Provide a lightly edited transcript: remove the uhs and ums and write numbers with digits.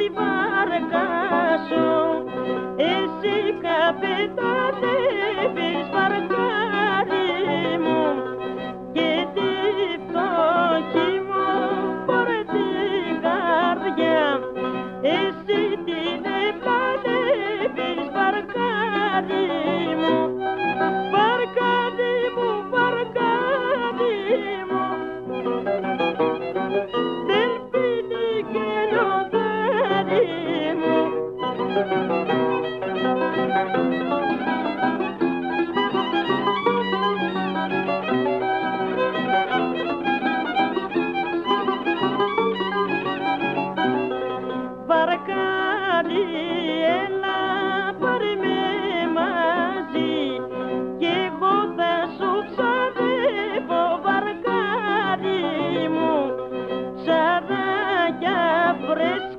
βάρκα σου. Εσύ καπετάνευες βαρκάρι μου και τη φτώχη μου πορτή καρδιά. Εσύ την επλανεύεις βαρκάρι μου, βαρκάρι μου, βαρκάρι μου. Δεν πίνει και λιοντάρι μου. Βαρκάρι, έλα πάρε με μαζί κι εγώ θα σου ψαρεύω βαρκάρι μου. Ψαράκια φρέσκια